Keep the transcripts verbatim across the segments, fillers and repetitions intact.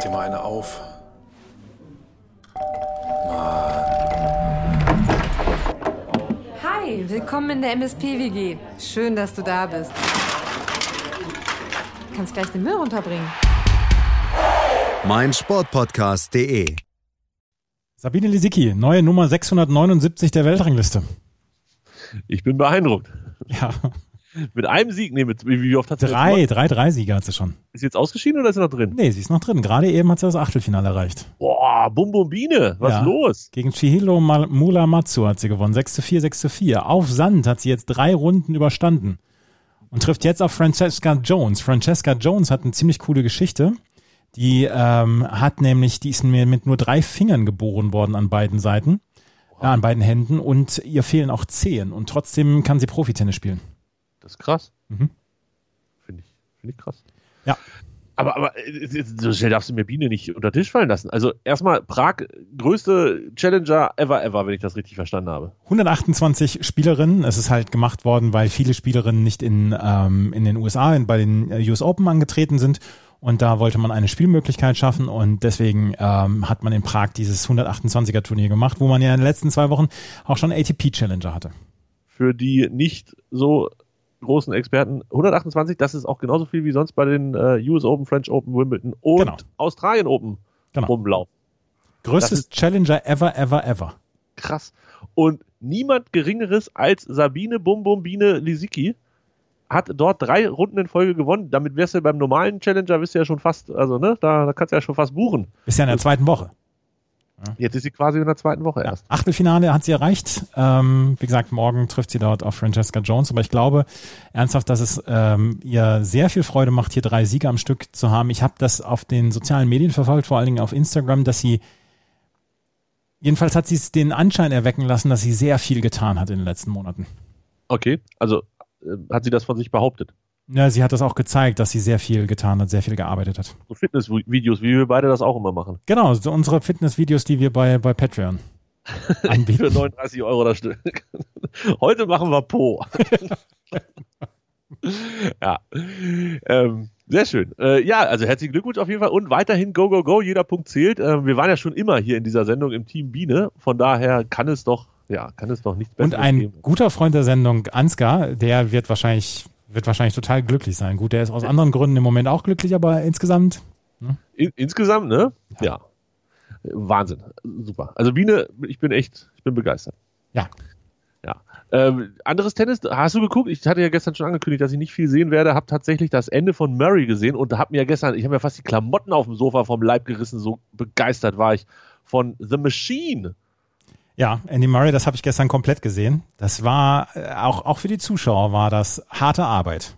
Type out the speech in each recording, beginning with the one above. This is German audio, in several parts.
dir mal eine auf. Hi, willkommen in der M S P W G. Schön, dass du da bist. Du kannst gleich den Müll runterbringen. mein Sportpodcast punkt de Sabine Lisicki, neue Nummer sechshundertneunundsiebzig der Weltrangliste. Ich bin beeindruckt. Ja. Mit einem Sieg, nee, mit, wie, wie oft hat sie Drei, das drei, drei Siege hat sie schon. Ist sie jetzt ausgeschieden oder ist sie noch drin? Nee, sie ist noch drin. Gerade eben hat sie das Achtelfinale erreicht. Boah, Bumbumbine, was Ja. los? Gegen Chihiro Mulamatsu hat sie gewonnen. sechs zu vier, sechs zu vier. Auf Sand hat sie jetzt drei Runden überstanden. Und trifft jetzt auf Francesca Jones. Francesca Jones hat eine ziemlich coole Geschichte. Die ähm, hat nämlich, die ist mir mit nur drei Fingern geboren worden an beiden Seiten, äh, an beiden Händen, und ihr fehlen auch Zehen. Und trotzdem kann sie Profitennis spielen. Das ist krass. Mhm. Finde ich, finde ich krass. Ja. Aber, aber so schnell darfst du mir Biene nicht unter den Tisch fallen lassen. Also erstmal Prag, größte Challenger ever, ever, wenn ich das richtig verstanden habe. hundertachtundzwanzig Spielerinnen. Es ist halt gemacht worden, weil viele Spielerinnen nicht in, ähm, in den U S A, in, bei den U S Open angetreten sind. Und da wollte man eine Spielmöglichkeit schaffen. Und deswegen ähm, hat man in Prag dieses hundertachtundzwanziger Turnier gemacht, wo man ja in den letzten zwei Wochen auch schon A T P Challenger hatte. Für die nicht so großen Experten, hundertachtundzwanzig, das ist auch genauso viel wie sonst bei den äh, U S Open, French Open, Wimbledon und Genau. Australien Open Genau. rumlaufen. Größtes Challenger ever, ever, ever. Krass. Und niemand Geringeres als Sabine Bumbumbine Lisicki hat dort drei Runden in Folge gewonnen. Damit wärst du beim normalen Challenger, bist du ja schon fast, also ne, da, da kannst du ja schon fast buchen. Ist ja in der zweiten Woche. Jetzt ist sie quasi in der zweiten Woche Ja. erst. Achtelfinale hat sie erreicht. Ähm, wie gesagt, morgen trifft sie dort auf Francesca Jones. Aber ich glaube ernsthaft, dass es ähm, ihr sehr viel Freude macht, hier drei Siege am Stück zu haben. Ich habe das auf den sozialen Medien verfolgt, vor allen Dingen auf Instagram, dass sie, jedenfalls hat sie es den Anschein erwecken lassen, dass sie sehr viel getan hat in den letzten Monaten. Okay, also äh, hat sie das von sich behauptet? Ja, sie hat das auch gezeigt, dass sie sehr viel getan hat, sehr viel gearbeitet hat. So Fitnessvideos, wie wir beide das auch immer machen. Genau, so unsere Fitnessvideos, die wir bei, bei Patreon anbieten. Für neununddreißig Euro das Stück. Heute machen wir Po. Ja, ähm, sehr schön. Äh, ja, also herzlichen Glückwunsch auf jeden Fall und weiterhin go, go, go, jeder Punkt zählt. Ähm, wir waren ja schon immer hier in dieser Sendung im Team Biene, von daher kann es doch, ja, kann es doch nichts Besseres Und ein geben. guter Freund der Sendung, Ansgar, der wird wahrscheinlich, wird wahrscheinlich total glücklich sein. Gut, der ist aus anderen Gründen im Moment auch glücklich, aber insgesamt. Ne? In, insgesamt, ne? Ja. Ja. Wahnsinn. Super. Also Biene, ich bin echt, ich bin begeistert. Ja. Ja. Ähm, anderes Tennis, hast du geguckt? Ich hatte ja gestern schon angekündigt, dass ich nicht viel sehen werde, habe tatsächlich das Ende von Murray gesehen und habe mir gestern, ich habe mir fast die Klamotten auf dem Sofa vom Leib gerissen, so begeistert war ich von The Machine. Ja, Andy Murray, das habe ich gestern komplett gesehen. Das war, äh, auch, auch für die Zuschauer war das harte Arbeit.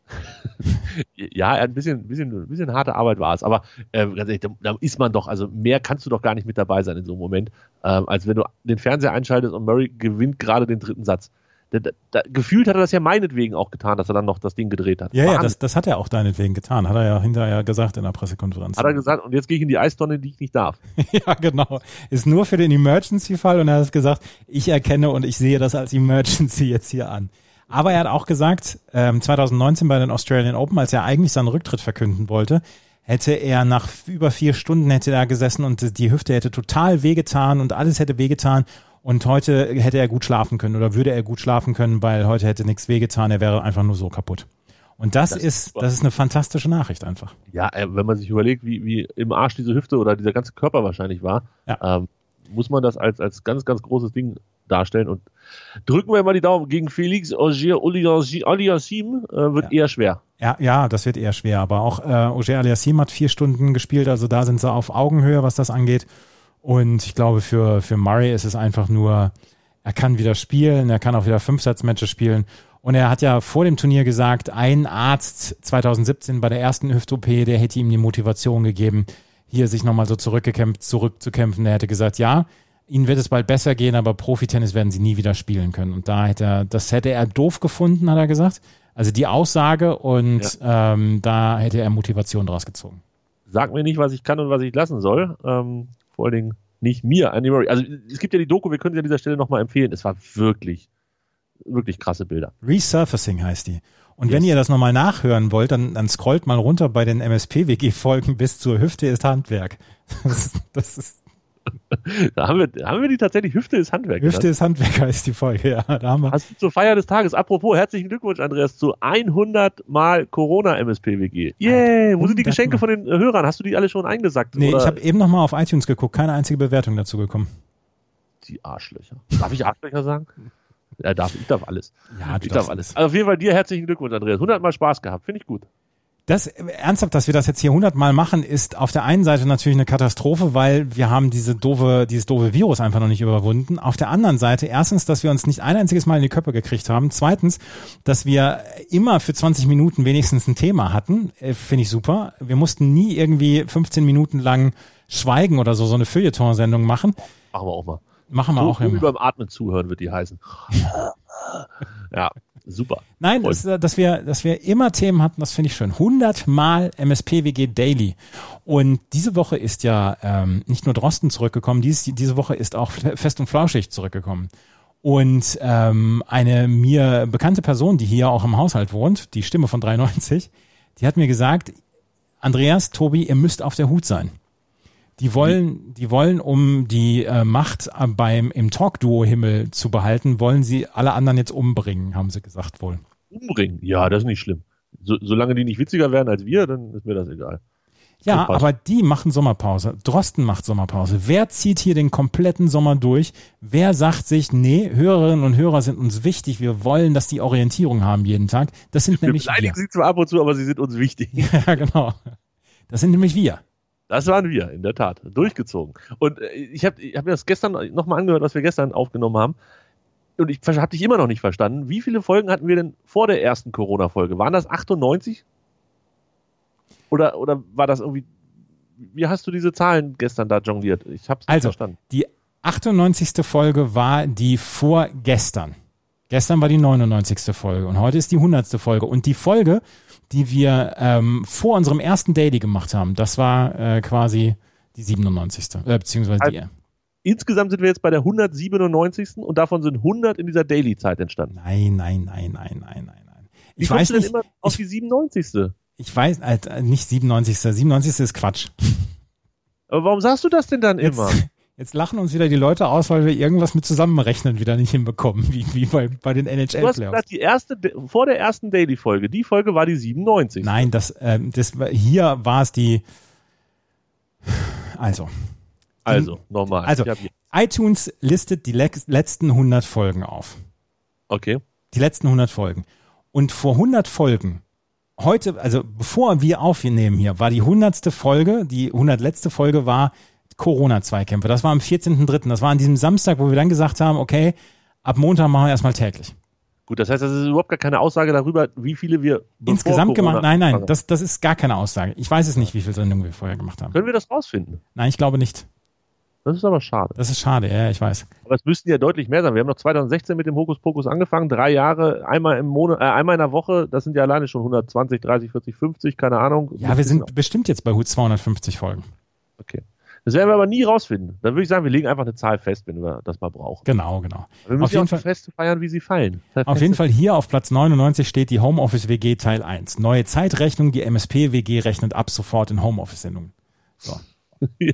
Ja, ein bisschen, ein bisschen, ein bisschen harte Arbeit war es, aber äh, ganz ehrlich, da, da ist man doch, also mehr kannst du doch gar nicht mit dabei sein in so einem Moment, ähm, als wenn du den Fernseher einschaltest und Murray gewinnt gerade den dritten Satz. Da, da, da, gefühlt hat er das ja meinetwegen auch getan, dass er dann noch das Ding gedreht hat. Ja, ja, Wahnsinn. das, das hat er auch deinetwegen getan. Hat er ja hinterher gesagt in der Pressekonferenz. Hat er gesagt, und jetzt gehe ich in die Eistonne, die ich nicht darf. Ja, genau. Ist nur für den Emergency-Fall und er hat gesagt, ich erkenne und ich sehe das als Emergency jetzt hier an. Aber er hat auch gesagt, ähm, zwanzig neunzehn bei den Australian Open, als er eigentlich seinen Rücktritt verkünden wollte, hätte er nach über vier Stunden hätte er gesessen und die Hüfte hätte total wehgetan und alles hätte wehgetan und heute hätte er gut schlafen können oder würde er gut schlafen können, weil heute hätte nichts wehgetan, er wäre einfach nur so kaputt. Und das, das ist, das ist eine fantastische Nachricht einfach. Ja, wenn man sich überlegt, wie, wie im Arsch diese Hüfte oder dieser ganze Körper wahrscheinlich war, ja. ähm, muss man das als, als ganz, ganz großes Ding darstellen und drücken wir mal die Daumen gegen Felix Auger-Aliassime, äh, wird ja. eher schwer. Ja, ja, das wird eher schwer, aber auch äh, Auger-Aliassime hat vier Stunden gespielt, also da sind sie auf Augenhöhe, was das angeht. Und ich glaube, für, für Murray ist es einfach nur, er kann wieder spielen, er kann auch wieder Fünfsatzmatches spielen. Und er hat ja vor dem Turnier gesagt, ein Arzt zwanzig siebzehn bei der ersten Hüft-O P, der hätte ihm die Motivation gegeben, hier sich nochmal so zurückgekämpft, zurückzukämpfen. Der hätte gesagt, ja, ihnen wird es bald besser gehen, aber Profitennis werden sie nie wieder spielen können. Und da hätte er, das hätte er doof gefunden, hat er gesagt. Also die Aussage und ja. ähm, da hätte er Motivation draus gezogen. Sag mir nicht, was ich kann und was ich lassen soll. Ähm, vor allen Dingen nicht mir, Andy Murray. Also es gibt ja die Doku, wir können sie an dieser Stelle nochmal empfehlen. Es war wirklich, wirklich krasse Bilder. Resurfacing heißt die. Und Yes. wenn ihr das nochmal nachhören wollt, dann, dann scrollt mal runter bei den M S P W G-Folgen bis zur Hüfte ist Handwerk. Das, das ist Da haben wir, da haben wir die tatsächlich Hüfte ist Handwerk. Hüfte genannt. ist Handwerk heißt die Folge, ja. Da haben wir. Hast du zur Feier des Tages, apropos, herzlichen Glückwunsch, Andreas, zu hundert Mal Corona-M S P W G. Yay! Wo sind die Geschenke von den äh, Hörern? Hast du die alle schon eingesackt? Nee, oder? ich habe eben nochmal auf iTunes geguckt, keine einzige Bewertung dazu gekommen. Die Arschlöcher. Darf ich Arschlöcher sagen? Ja, darf, ich darf alles. Ja, du ich darfst darf alles. Also auf jeden Fall dir herzlichen Glückwunsch, Andreas. hundert Mal Spaß gehabt, finde ich gut. Das, ernsthaft, dass wir das jetzt hier hundertmal machen, ist auf der einen Seite natürlich eine Katastrophe, weil wir haben diese doofe, dieses doofe Virus einfach noch nicht überwunden. Auf der anderen Seite, erstens, dass wir uns nicht ein einziges Mal in die Köpfe gekriegt haben. Zweitens, dass wir immer für zwanzig Minuten wenigstens ein Thema hatten. Äh, finde ich super. Wir mussten nie irgendwie fünfzehn Minuten lang schweigen oder so, so eine Feuilleton-Sendung machen. Machen wir auch mal. Machen wir so, auch so immer. wie beim Atmen zuhören wird die heißen. Ja, super. Nein, Voll. das, dass wir, dass wir immer Themen hatten, das finde ich schön. hundert Mal M S P W G Daily. Und diese Woche ist ja ähm, nicht nur Drosten zurückgekommen, dies, diese Woche ist auch Fest und Flauschig zurückgekommen. Und ähm, eine mir bekannte Person, die hier auch im Haushalt wohnt, die Stimme von dreiundneunzig, die hat mir gesagt, Andreas, Tobi, ihr müsst auf der Hut sein. Die wollen, die wollen, um die äh, Macht äh, beim im Talk-Duo-Himmel zu behalten, wollen sie alle anderen jetzt umbringen, haben sie gesagt wohl. Umbringen? Ja, das ist nicht schlimm. So, solange die nicht witziger werden als wir, dann ist mir das egal. Ja, Das passt. aber die machen Sommerpause. Drosten macht Sommerpause. Wer zieht hier den kompletten Sommer durch? Wer sagt sich, nee, Hörerinnen und Hörer sind uns wichtig, wir wollen, dass die Orientierung haben jeden Tag? Das sind Wir nämlich wir. beleidigen sie zwar ab und zu, aber sie sind uns wichtig. Ja, genau. Das sind nämlich wir. Das waren wir, in der Tat. Durchgezogen. Und äh, ich habe ich hab mir das gestern nochmal angehört, was wir gestern aufgenommen haben. Und ich habe dich immer noch nicht verstanden. Wie viele Folgen hatten wir denn vor der ersten Corona-Folge? Waren das achtundneunzig? Oder, oder war das irgendwie... Wie hast du diese Zahlen gestern da jongliert? Ich habe es nicht Also, verstanden. die achtundneunzigste Folge war die vorgestern. Gestern war die neunundneunzigste Folge und heute ist die hundertste Folge. Und die Folge, die wir ähm, vor unserem ersten Daily gemacht haben, das war äh, quasi die siebenundneunzigste. Äh, beziehungsweise die. Also, insgesamt sind wir jetzt bei der hundertsiebenundneunzigsten und davon sind hundert in dieser Daily-Zeit entstanden. Nein, nein, nein, nein, nein, nein, nein. Wie Ich kommst weiß du denn nicht, immer auf ich, die siebenundneunzigste? ich weiß, äh, nicht siebenundneunzigste. siebenundneunzigste ist Quatsch. Aber warum sagst du das denn dann Jetzt, immer? jetzt lachen uns wieder die Leute aus, weil wir irgendwas mit Zusammenrechnen wieder nicht hinbekommen, wie, wie bei, bei den N H Du hast L-Playoffs. gesagt, die erste, vor der ersten Daily-Folge, die Folge war die siebenundneunzigste. Nein, das, ähm, das war, hier war es die, also. Also, nochmal. Also, Ich hab hier- iTunes listet die le- letzten hundert Folgen auf. Okay. Die letzten hundert Folgen. Und vor hundert Folgen, heute, also bevor wir aufnehmen hier, war die hundertste Folge, die hundertletzte Folge war Corona-Zweikämpfe. Das war am vierzehnten dritten. Das war an diesem Samstag, wo wir dann gesagt haben, okay, ab Montag machen wir erstmal täglich. Gut, das heißt, das ist überhaupt gar keine Aussage darüber, wie viele wir bevor Insgesamt Corona gemacht, nein, nein, angefangen das, das ist gar keine Aussage. Ich weiß es nicht, wie viele Sendungen wir vorher gemacht haben. haben. Können wir das rausfinden? Nein, ich glaube nicht. Das ist aber schade. Das ist schade, ja, ich weiß. Aber es müssten ja deutlich mehr sein. Wir haben noch zweitausendsechzehn mit dem Hokuspokus angefangen, drei Jahre, einmal im Monat, äh, einmal in der Woche, das sind ja alleine schon hundertzwanzig, dreißig, vierzig, fünfzig, keine Ahnung. Ja, wir sind bestimmt jetzt bei gut zweihundertfünfzig Folgen. Okay. Das werden wir aber nie rausfinden. Dann würde ich sagen, wir legen einfach eine Zahl fest, wenn wir das mal brauchen. Genau, genau. Wir müssen Auf jeden ja auch Fall- die Feste feiern, wie sie fallen. Auf jeden Fall hier auf Platz neunundneunzig steht die Homeoffice W G Teil eins. Neue Zeitrechnung, die M S P W G rechnet ab sofort in Homeoffice-Sendungen. So. Ja,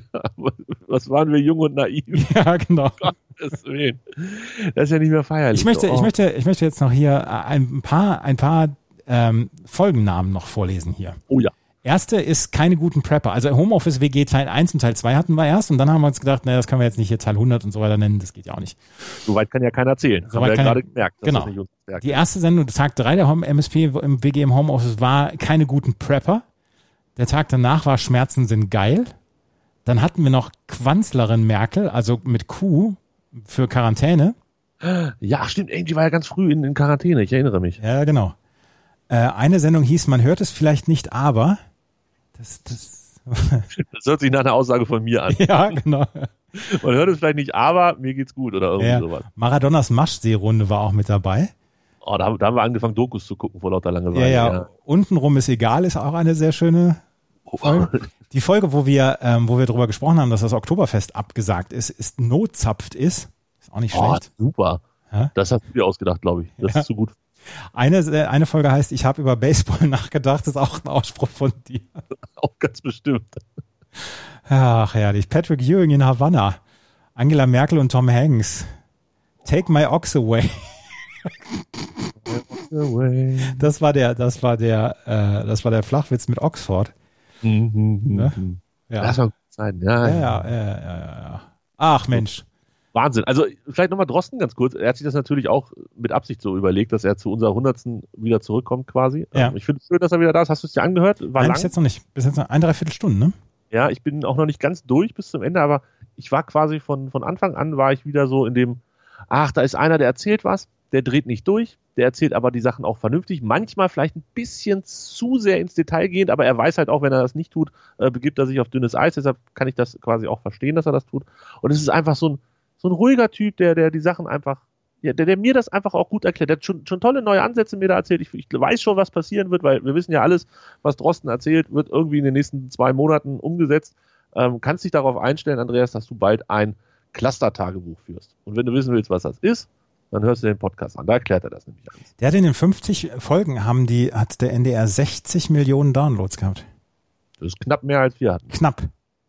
was waren wir jung und naiv? Ja, genau. Gottes Willen. Das ist ja nicht mehr feierlich. Ich möchte, Oh. ich möchte, ich möchte jetzt noch hier ein paar, ein paar ähm, Folgennamen noch vorlesen hier. Oh ja. Erste ist keine guten Prepper. Also Homeoffice W G Teil eins und Teil zwei hatten wir erst und dann haben wir uns gedacht, naja, das können wir jetzt nicht hier Teil hundert und so weiter nennen, das geht ja auch nicht. Soweit kann ja keiner zählen. Soweit Haben wir ja kann gerade ja- gemerkt. dass genau. das nicht unser Werk Die ist. erste Sendung, Tag drei der Home, M S P im W G im Homeoffice war keine guten Prepper. Der Tag danach war Schmerzen sind geil. Dann hatten wir noch Quanzlerin Merkel, also mit Q für Quarantäne. Ja, stimmt. Angie war ja ganz früh in, in Quarantäne. Ich erinnere mich. Ja, genau. Äh, eine Sendung hieß, man hört es vielleicht nicht, aber das, das Das hört sich nach einer Aussage von mir an. ja, genau. Man hört es vielleicht nicht, aber mir geht's gut oder irgendwie Ja. sowas. Maradonas Maschseerunde war auch mit dabei. Oh, da, haben- da haben wir angefangen, Dokus zu gucken vor lauter Ja, Langeweile. ja. Untenrum ist egal, ist auch eine sehr schöne Folge. Die Folge, wo wir, ähm, wo wir drüber gesprochen haben, dass das Oktoberfest abgesagt ist, ist notzapft ist. Ist auch nicht Oh, schlecht. super. Hä? Das hast du dir ausgedacht, glaube ich. Das Ja. ist zu gut. Eine, äh, eine Folge heißt, ich habe über Baseball nachgedacht, ist auch ein Ausspruch von dir. Auch ganz bestimmt. Ach, herrlich. Patrick Ewing in Havanna. Angela Merkel und Tom Hanks. Take my ox away. Das war der, das war der, äh, das war der Flachwitz mit Oxford. Mhm, Ne? mhm. Ja. Das war gut sein. Ja, Ja, ja. ja, ja, ja, ja, ja. Ach, Mensch. Wahnsinn. Also vielleicht nochmal Drosten ganz kurz. Er hat sich das natürlich auch mit Absicht so überlegt, dass er zu unserer hundertsten wieder zurückkommt quasi. Ja. Ähm, Ich finde es schön, dass er wieder da ist. Hast du es dir angehört? War Nein, lang. bis jetzt noch nicht. Bis jetzt noch ein, dreiviertel Stunden, ne? Ja, ich bin auch noch nicht ganz durch bis zum Ende, aber ich war quasi von, von Anfang an war ich wieder so in dem, ach, da ist einer, der erzählt was, der dreht nicht durch, der erzählt aber die Sachen auch vernünftig, manchmal vielleicht ein bisschen zu sehr ins Detail gehend, aber er weiß halt auch, wenn er das nicht tut, äh, begibt er sich auf dünnes Eis, deshalb kann ich das quasi auch verstehen, dass er das tut. Und es ist einfach so ein, so ein ruhiger Typ, der, der die Sachen einfach, ja, der, der mir das einfach auch gut erklärt. Der hat schon, schon tolle neue Ansätze mir da erzählt. Ich, ich weiß schon, was passieren wird, weil wir wissen ja alles, was Drosten erzählt, wird irgendwie in den nächsten zwei Monaten umgesetzt. Ähm, kannst dich darauf einstellen, Andreas, dass du bald ein Cluster-Tagebuch führst. Und wenn du wissen willst, was das ist, dann hörst du den Podcast an. Da erklärt er das nämlich alles. Der hat in den fünfzig Folgen haben die, hat der N D R sechzig Millionen Downloads gehabt. Das ist knapp mehr, als wir hatten. Knapp.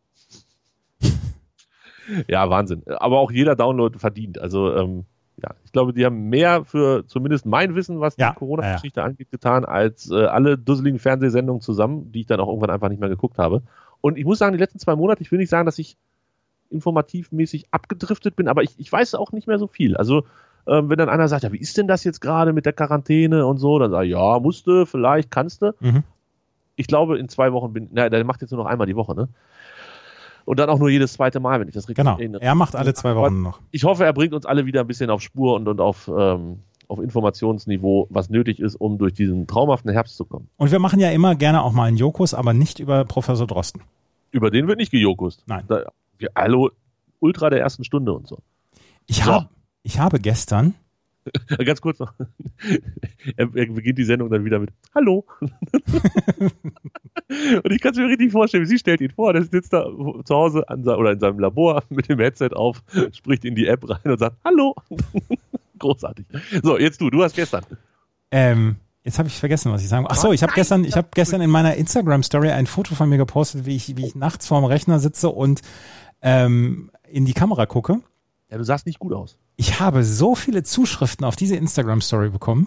Ja, Wahnsinn. Aber auch jeder Download verdient. Also, ähm, ja, ich glaube, die haben mehr für zumindest mein Wissen, was Ja, die Corona-Geschichte ja, ja. angeht, getan, als äh, alle dusseligen Fernsehsendungen zusammen, die ich dann auch irgendwann einfach nicht mehr geguckt habe. Und ich muss sagen, die letzten zwei Monate, ich will nicht sagen, dass ich informativmäßig abgedriftet bin, aber ich, ich weiß auch nicht mehr so viel. Also, ähm, wenn dann einer sagt, ja, wie ist denn das jetzt gerade mit der Quarantäne und so, dann sage ich, ja, musste, vielleicht, kannst du. Mhm. Ich glaube, in zwei Wochen bin, na, der macht jetzt nur noch einmal die Woche, ne? Und dann auch nur jedes zweite Mal, wenn ich das richtig Genau. erinnere. Er macht alle zwei Wochen noch. Ich hoffe, er bringt uns alle wieder ein bisschen auf Spur und, und auf, ähm, auf Informationsniveau, was nötig ist, um durch diesen traumhaften Herbst zu kommen. Und wir machen ja immer gerne auch mal einen Jokus, aber nicht über Professor Drosten. Über den wird nicht gejokust. Nein. Da, wir, hallo, Ultra der ersten Stunde und so. Ich, So. hab, ich habe gestern, Ganz kurz noch. Er, er beginnt die Sendung dann wieder mit Hallo. Und ich kann es mir richtig vorstellen, sie stellt ihn vor, der sitzt da zu Hause an, oder in seinem Labor mit dem Headset auf, spricht in die App rein und sagt Hallo. Großartig. So, jetzt du, du hast gestern. ähm, jetzt habe ich vergessen, was ich sagen wollte. Ach so, ich habe gestern, ich habe gestern in meiner Instagram-Story ein Foto von mir gepostet, wie ich, wie ich nachts vorm Rechner sitze und ähm, in die Kamera gucke. Ja, du sahst nicht gut aus. Ich habe so viele Zuschriften auf diese Instagram-Story bekommen.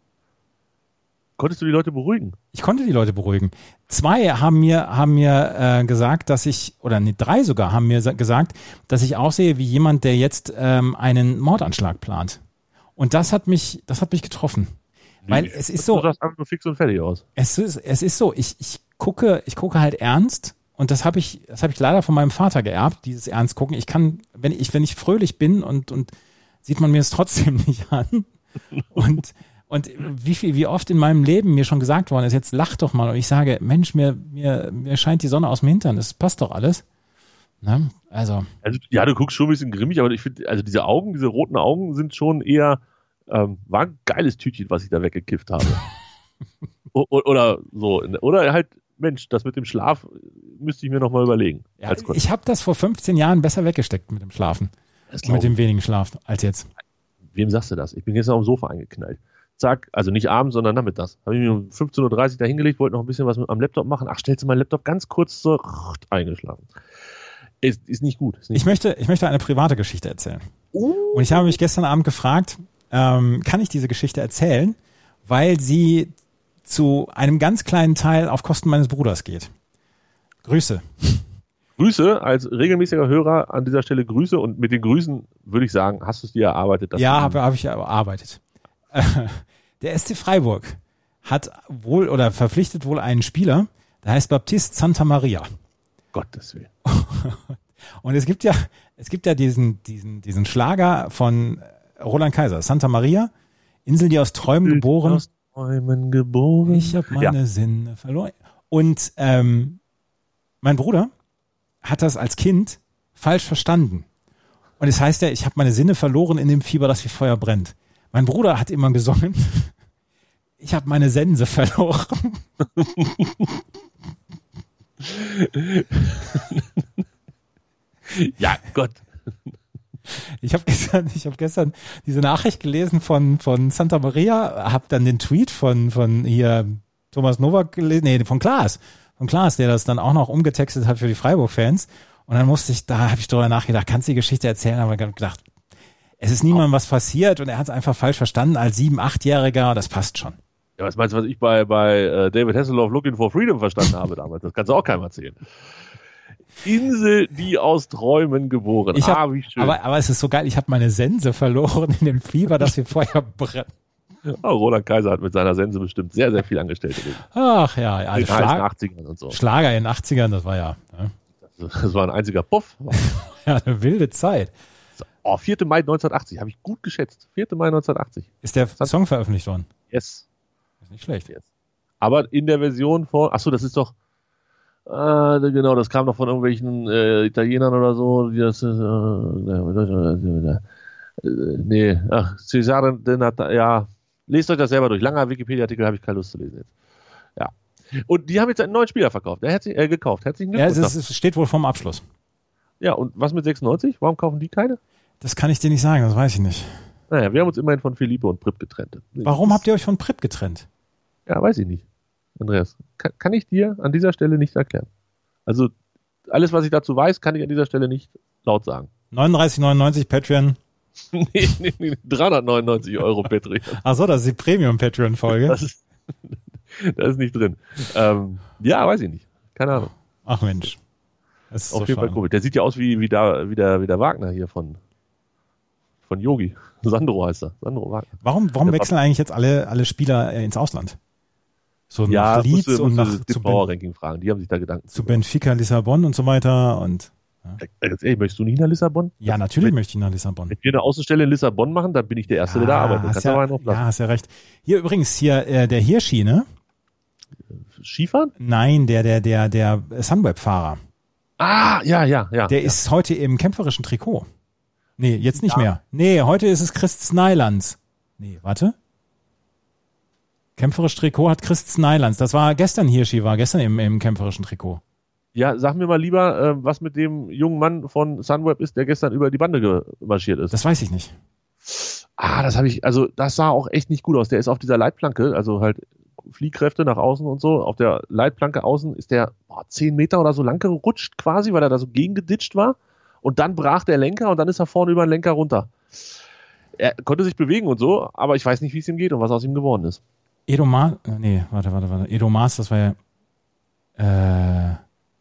Konntest du die Leute beruhigen? Ich konnte die Leute beruhigen. Zwei haben mir, haben mir äh, gesagt, dass ich, oder nee, drei sogar haben mir sa- gesagt, dass ich aussehe wie jemand, der jetzt ähm, einen Mordanschlag plant. Und das hat mich, das hat mich getroffen. Weil es ist so, Du sahst einfach nur fix und fertig aus. es ist, es ist so, ich, ich gucke, ich gucke halt ernst und das habe ich, das habe ich leider von meinem Vater geerbt, dieses Ernst gucken. Ich kann, wenn ich, wenn ich fröhlich bin und, und sieht man mir es trotzdem nicht an. Und, und wie viel, wie oft in meinem Leben mir schon gesagt worden ist, jetzt lach doch mal. Und ich sage, Mensch, mir, mir, mir scheint die Sonne aus dem Hintern, das passt doch alles. Ne? Also. Also, ja, du guckst schon ein bisschen grimmig, aber ich finde, also diese Augen, diese roten Augen sind schon eher, ähm, war ein geiles Tütchen, was ich da weggekifft habe. o- o- oder so. Oder halt, Mensch, das mit dem Schlaf müsste ich mir nochmal überlegen. Ja, als ich habe das vor fünfzehn Jahren besser weggesteckt mit dem Schlafen. Das glaub Mit dem wenigen Schlaf als jetzt. Wem sagst du das? Ich bin gestern auf dem Sofa eingeknallt. Zack, also nicht abends, sondern nachmittags. Habe ich mir um fünfzehn Uhr dreißig da hingelegt, wollte noch ein bisschen was mit am Laptop machen. Ach, stellst du meinen Laptop ganz kurz so eingeschlafen. Ist, ist nicht gut. Ist nicht Ich möchte, ich möchte eine private Geschichte erzählen. Uh. Und ich habe mich gestern Abend gefragt, ähm, kann ich diese Geschichte erzählen, weil sie zu einem ganz kleinen Teil auf Kosten meines Bruders geht. Grüße. Grüße, als regelmäßiger Hörer an dieser Stelle Grüße und mit den Grüßen würde ich sagen, hast du es dir erarbeitet? dass Ja, du- habe hab ich erarbeitet. Äh, der S C Freiburg hat wohl oder verpflichtet wohl einen Spieler, der heißt Baptiste Santa Maria. Gottes Willen. Und es gibt ja, es gibt ja diesen, diesen, diesen Schlager von Roland Kaiser, Santa Maria, Insel, die aus Träumen geboren. Aus Träumen geboren. Ich habe meine Ja. Sinne verloren. Und ähm, mein Bruder hat das als Kind falsch verstanden. Und es heißt ja, ich habe meine Sinne verloren in dem Fieber, das wie Feuer brennt. Mein Bruder hat immer gesungen, ich habe meine Sense verloren. Ja, Gott. Ich habe gestern, ich habe gestern diese Nachricht gelesen von von Santa Maria, habe dann den Tweet von von hier Thomas Nowak gelesen, nee, von Klaas, von Klaas, der das dann auch noch umgetextet hat für die Freiburg-Fans. Und dann musste ich, da habe ich drüber nachgedacht, kannst du die Geschichte erzählen? Aber gedacht, es ist niemandem was passiert und er hat es einfach falsch verstanden als sieben-, achtjähriger, das passt schon. Ja, was meinst du, was ich bei bei äh, David Hasselhoff Looking for Freedom verstanden habe damals? Das kannst du auch keinem erzählen. Insel, die aus Träumen geboren. Ich hab, ah, wie schön. Aber, aber es ist so geil, ich habe meine Sense verloren in dem Fieber, dass wir vorher brennen. Oh, Roland Kaiser hat mit seiner Sense bestimmt sehr, sehr viel angestellt. Ach ja, ja in Schlag, den achtzigern und so. Schlager in den achtzigern, das war ja. Ne? Das, das war ein einziger Puff. Ja, eine wilde Zeit. Oh, vierter Mai neunzehnhundertachtzig, habe ich gut geschätzt. vierter Mai neunzehnhundertachtzig. Ist der Song veröffentlicht worden? Yes. Ist nicht schlecht. Yes. Aber in der Version von, achso, das ist doch, äh, genau, das kam doch von irgendwelchen äh, Italienern oder so, die das, äh, äh, nee, ach, Cesare, ja, lest euch das selber durch. Langer Wikipedia-Artikel, habe ich keine Lust zu lesen jetzt. Ja. Und die haben jetzt einen neuen Spieler verkauft, er hat sich, äh, gekauft. Herzlichen Glückwunsch. Ja, es, ist, es steht wohl vorm Abschluss. Ja, und was mit sechsundneunzig? Warum kaufen die keine? Das kann ich dir nicht sagen, das weiß ich nicht. Naja, wir haben uns immerhin von Felipe und Prip getrennt. Warum habt ihr euch von Prip getrennt? Ja, weiß ich nicht. Andreas, kann, kann ich dir an dieser Stelle nicht erklären. Also, alles, was ich dazu weiß, kann ich an dieser Stelle nicht laut sagen. neununddreißig neunundneunzig Patreon. nee, nee, nee, dreihundertneunundneunzig Euro Patreon. Ach so, das ist die Premium-Patreon-Folge. Das ist, das ist nicht drin. Ähm, ja, weiß ich nicht. Keine Ahnung. Ach Mensch. Das ist Auf so jeden Fall schade. komisch. Der sieht ja aus wie, wie, da, wie, der, wie der Wagner hier von, von Yogi. Sandro heißt er. Sandro Wagner. Warum, warum Der wechseln eigentlich jetzt alle, alle Spieler äh, ins Ausland? So Ja, nach Leeds musste, und musste nach das zu, Power ben, Ranking fragen. Die haben sich da Gedanken zu Benfica, Lissabon und so weiter. Und Äh, Ganz ehrlich, möchtest du nicht nach Lissabon? ja, natürlich möchte ich nach Lissabon. Wenn wir eine Außenstelle in Lissabon machen, dann bin ich der Erste, der da arbeitet. hast Kannst ja, du aber noch ja, hast ja recht. Hier übrigens, hier äh, der Hirschi, ne? Skifahren? Nein, der, der, der, der Sunweb-Fahrer. Ah, ja, ja, ja. Der ja. ist heute im kämpferischen Trikot. Nee, jetzt nicht Ja. mehr. Nee, heute ist es Chris Snijlands. Nee, warte. Kämpferisch Trikot hat Chris Snijlands. Das war gestern Hirschi, war gestern im, im kämpferischen Trikot. Ja, sag mir mal lieber, äh, was mit dem jungen Mann von Sunweb ist, der gestern über die Bande marschiert ist. Das weiß ich nicht. Ah, das habe ich, also das sah auch echt nicht gut aus. Der ist auf dieser Leitplanke, also halt Fliehkräfte nach außen und so. Auf der Leitplanke außen ist der boah, zehn Meter oder so lang gerutscht quasi, weil er da so gegengeditscht war. Und dann brach der Lenker und dann ist er vorne über den Lenker runter. Er konnte sich bewegen und so, aber ich weiß nicht, wie es ihm geht und was aus ihm geworden ist. Edo Maas, nee, warte, warte, warte. Edo Maas, das war ja, äh,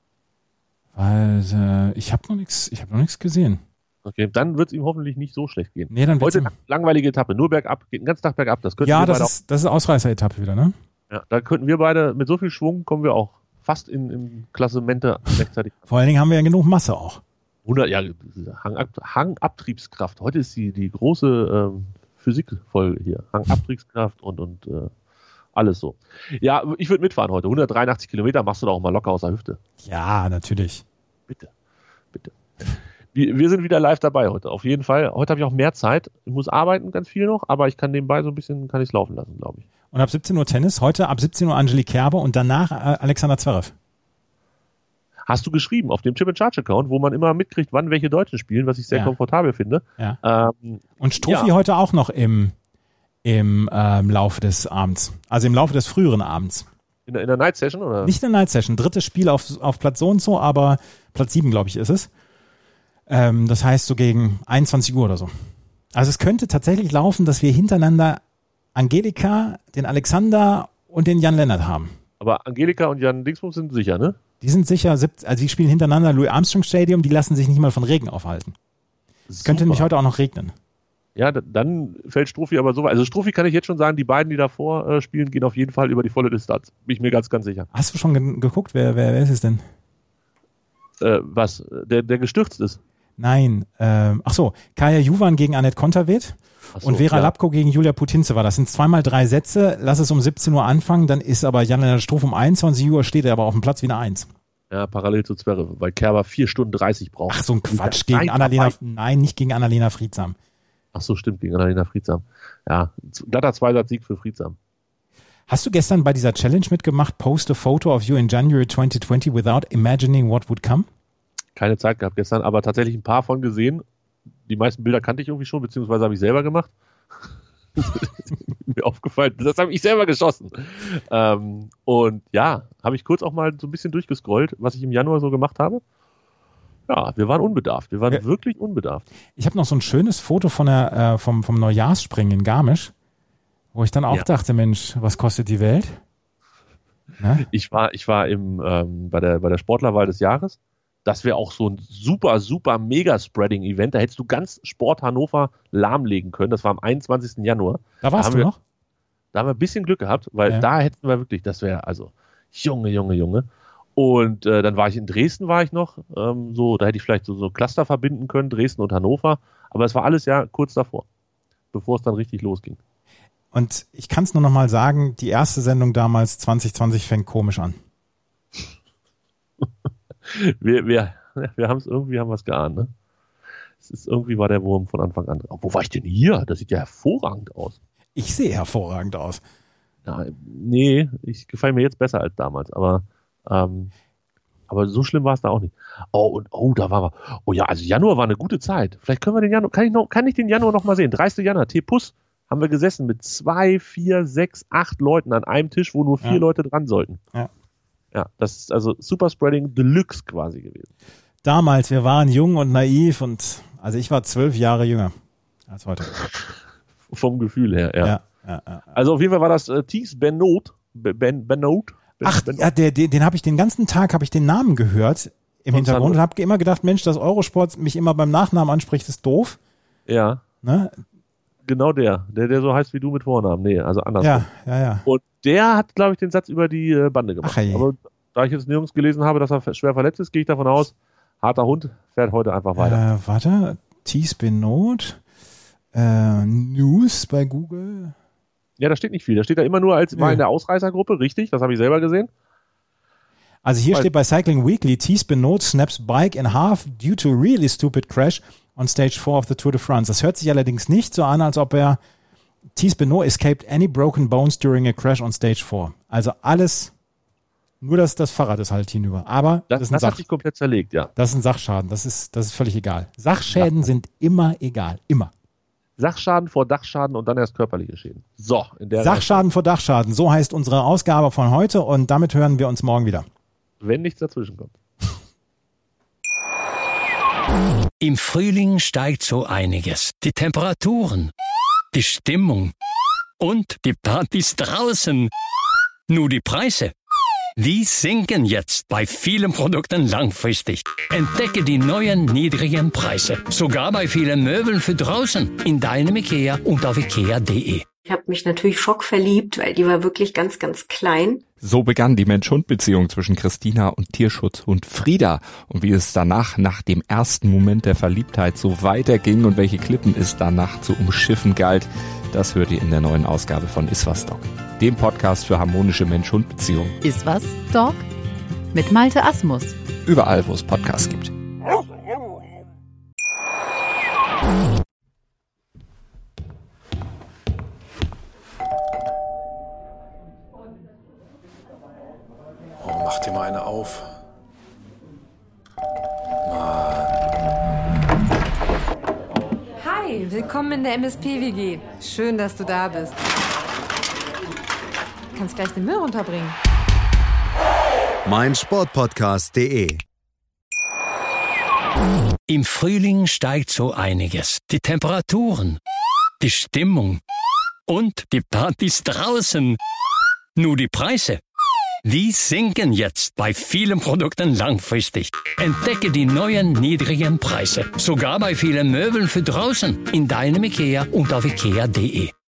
weil, äh, ich habe noch nichts, ich habe noch nichts gesehen. Okay, dann wird es ihm hoffentlich nicht so schlecht gehen. Nee, dann wird's Heute ihm- langweilige Etappe, nur bergab, geht den ganzen Tag bergab. Das könnten Ja, wir das beide ist, das ist Ausreißer-Etappe wieder, ne? auch, ja, da könnten wir beide, mit so viel Schwung kommen wir auch fast in, in Klassemente rechtzeitig. Vor allen Dingen haben wir ja genug Masse auch. hundert, ja, Hangab, Hangabtriebskraft. Heute ist die, die große ähm, Physikfolge hier. Hangabtriebskraft und, und äh, alles so. Ja, ich würde mitfahren heute. hundertdreiundachtzig Kilometer machst du doch auch mal locker aus der Hüfte. Ja, natürlich. Bitte, bitte. Wir, wir sind wieder live dabei heute, auf jeden Fall. Heute habe ich auch mehr Zeit. Ich muss arbeiten ganz viel noch, aber ich kann nebenbei so ein bisschen, kann ich es laufen lassen, glaube ich. Und ab siebzehn Uhr Tennis, heute ab siebzehn Uhr Angelique Kerber und danach äh, Alexander Zverev. Hast du geschrieben auf dem Chip and Charge Account, wo man immer mitkriegt, wann welche Deutschen spielen, was ich sehr Ja. komfortabel finde. Ja. Ähm, Und Strophi Ja. heute auch noch im, im ähm, Laufe des Abends. Also im Laufe des früheren Abends. in, der, in der Night Session, oder? Nicht in der Night Session. Drittes Spiel auf, auf Platz so und so, aber Platz sieben, glaube ich, ist es. Ähm, das heißt so gegen einundzwanzig Uhr oder so. Also es könnte tatsächlich laufen, dass wir hintereinander Angelika, den Alexander und den Jan Lennart haben. Aber Angelika und Jan Dingsbums sind sicher, ne? Die sind sicher, siebzehn, also die spielen hintereinander Louis Armstrong Stadium, die lassen sich nicht mal von Regen aufhalten. Es könnte Super. nämlich heute auch noch regnen. Ja, d- dann fällt Strophi aber so weit. Also Strophi kann ich jetzt schon sagen, die beiden, die davor äh, spielen, gehen auf jeden Fall über die volle Distanz. Bin ich mir ganz, ganz sicher. Hast du schon ge- geguckt, wer, wer, wer ist es denn? Äh, was? Der, der gestürzt ist. Nein, ähm, ach so, Kaya Juvan gegen Annette Konterweht Ach so, und Vera ja. Lapko gegen Julia Putintseva. Das sind zweimal drei Sätze. Lass es um siebzehn Uhr anfangen, dann ist aber Jan-Lennart Struff um einundzwanzig Uhr, steht er aber auf dem Platz wie eine Eins. Ja, parallel zu Zverev, weil Kerber vier Stunden dreißig braucht. Ach so ein Quatsch, Nein, gegen Annalena, dabei. nein, nicht gegen Annalena Friedsam. Ach so, stimmt, gegen Annalena Friedsam. Ja, z- glatter Zweisatz-Sieg für Friedsam. Hast du gestern bei dieser Challenge mitgemacht, post a photo of you in January twenty twenty without imagining what would come? Keine Zeit gehabt gestern, aber tatsächlich ein paar von gesehen. die meisten Bilder kannte ich irgendwie schon, beziehungsweise habe ich selber gemacht. Mir aufgefallen, das habe ich selber geschossen. Ähm, und ja, habe ich kurz auch mal so ein bisschen durchgescrollt, was ich im Januar so gemacht habe. Ja, wir waren unbedarft. Wir waren ja. wirklich unbedarft. Ich habe noch so ein schönes Foto von der, äh, vom, vom Neujahrsspringen in Garmisch, wo ich dann auch ja. dachte, Mensch, was kostet die Welt? Na? Ich war, ich war im, ähm, bei, der, bei der Sportlerwahl des Jahres. Das wäre auch so ein super, super Mega-Spreading-Event. Da hättest du ganz Sport Hannover lahmlegen können. Das war am einundzwanzigsten Januar. Da warst da du wir, noch? Da haben wir ein bisschen Glück gehabt, weil ja. da hätten wir wirklich, das wäre also Junge, Junge, Junge. Und äh, dann war ich in Dresden, war ich noch. Ähm, so, da hätte ich vielleicht so, so Cluster verbinden können, Dresden und Hannover. Aber es war alles ja kurz davor, bevor es dann richtig losging. Und ich kann es nur noch mal sagen, die erste Sendung damals, zwanzig zwanzig, fängt komisch an. wir wir, wir haben es irgendwie, haben wir es geahnt, ne? Es ist irgendwie war der Wurm von Anfang an. Oh, wo war ich denn hier? Das sieht ja hervorragend aus. Ich sehe hervorragend aus. Ja, nee, ich gefalle mir jetzt besser als damals, aber ähm, aber so schlimm war es da auch nicht. Oh, und oh, da war wir. Oh ja, also Januar war eine gute Zeit. Vielleicht können wir den Januar, kann ich noch, kann ich den Januar noch mal sehen? dreißigsten Januar, T-Puss, haben wir gesessen mit zwei, vier, sechs, acht Leuten an einem Tisch, wo nur vier ja. Leute dran sollten. Ja. Ja, das ist also Superspreading Deluxe quasi gewesen. Damals, wir waren jung und naiv und also ich war zwölf Jahre jünger als heute. Vom Gefühl her, ja. ja, ja, ja. Also auf jeden Fall war das äh, Thies Benot. Ben, Benot. Ben, Ach, Benot. ja, der, den, den habe ich den ganzen Tag, habe ich den Namen gehört im und Hintergrund und habe immer gedacht, Mensch, dass Eurosport mich immer beim Nachnamen anspricht, ist doof. Ja. Ne? Genau der, der, der so heißt wie du mit Vornamen. Nee, also anders. Ja, ja, ja. Und der hat, glaube ich, den Satz über die äh, Bande gemacht. Ach, hey. Aber da ich jetzt nirgends gelesen habe, dass er schwer verletzt ist, gehe ich davon aus, harter Hund fährt heute einfach weiter. Äh, warte, Thies Benot, äh, News bei Google. Ja, da steht nicht viel. Da steht da immer nur als, war ja. in der Ausreißergruppe, richtig, das habe ich selber gesehen. Also hier Weil, steht bei Cycling Weekly, Thies Benot snaps bike in half due to really stupid crash on stage four of the Tour de France. Das hört sich allerdings nicht so an, als ob er Thies Benot escaped any broken bones during a crash on stage four. Also alles, nur das, das Fahrrad ist halt hinüber. Aber das, das, ist ein das Sach- hat sich komplett zerlegt, ja. Das ist ein Sachschaden, das ist, das ist völlig egal. Sachschäden ja. sind immer egal, immer. Sachschaden vor Dachschaden und dann erst körperliche Schäden. So, in der Sachschaden Reihe. Vor Dachschaden, so heißt unsere Ausgabe von heute und damit hören wir uns morgen wieder. Wenn nichts dazwischen kommt. Im Frühling steigt so einiges. Die Temperaturen, die Stimmung und die Partys draußen. Nur die Preise, die sinken jetzt bei vielen Produkten langfristig. Entdecke die neuen niedrigen Preise. Sogar bei vielen Möbeln für draußen. In deinem Ikea und auf ikea punkt de. Ich habe mich natürlich schockverliebt, weil die war wirklich ganz, ganz klein. So begann die Mensch-Hund-Beziehung zwischen Christina und Tierschutzhund Frieda. Und wie es danach, nach dem ersten Moment der Verliebtheit, so weiterging und welche Klippen es danach zu umschiffen galt, das hört ihr in der neuen Ausgabe von Iswas Dog, dem Podcast für harmonische Mensch-Hund-Beziehungen. Iswas Dog mit Malte Asmus. Überall, wo es Podcasts gibt. Oh, mach dir mal eine auf. Mann. Hi, willkommen in der M S P-W G. Schön, dass du da bist. Du kannst gleich den Müll runterbringen. mein Sportpodcast punkt de. Im Frühling steigt so einiges. Die Temperaturen, die Stimmung und die Partys draußen. Nur die Preise, die sinken jetzt bei vielen Produkten langfristig. Entdecke die neuen niedrigen Preise. Sogar bei vielen Möbeln für draußen. In deinem Ikea und auf ikea punkt de.